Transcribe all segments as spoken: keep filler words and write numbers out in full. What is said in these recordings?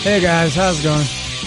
Hey guys, how's it going?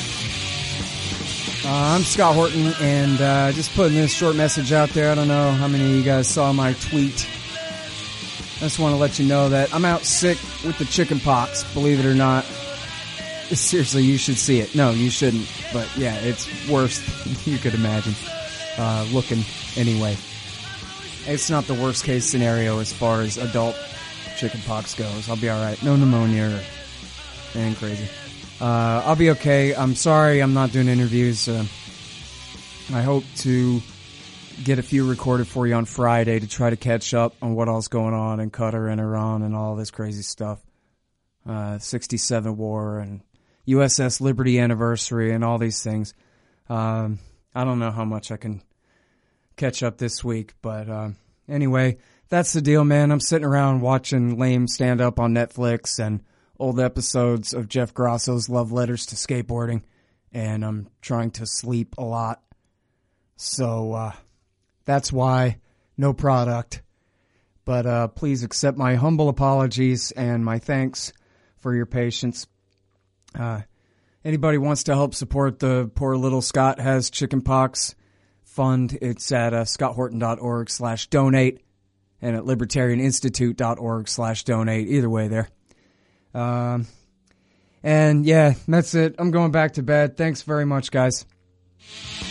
Uh, I'm Scott Horton, and uh, just putting this short message out there. I don't know how many of you guys saw my tweet. I just want to let you know that I'm out sick with the chicken pox, believe it or not. Seriously, you should see it. No, you shouldn't. But yeah, it's worse than you could imagine. Uh, looking anyway. It's not the worst case scenario as far as adult chicken pox goes. I'll be alright. No pneumonia or anything crazy. Uh, I'll be okay. I'm sorry I'm not doing interviews. Uh, I hope to get a few recorded for you on Friday to try to catch up on what all's going on in Qatar and Iran and all this crazy stuff. Uh, sixty-seven war and U S S Liberty anniversary and all these things. Um, I don't know how much I can catch up this week, but uh, anyway, that's the deal, man. I'm sitting around watching lame stand-up on Netflix and old episodes of Jeff Grosso's Love Letters to Skateboarding, and I'm trying to sleep a lot. So uh, that's why no product. But uh, please accept my humble apologies and my thanks for your patience. Uh, anybody wants to help support the poor little Scott has chickenpox fund, it's at uh, scotthorton.org slash donate and at libertarianinstitute.org slash donate. Either way there. Um, and yeah, that's it. I'm going back to bed. Thanks very much, guys.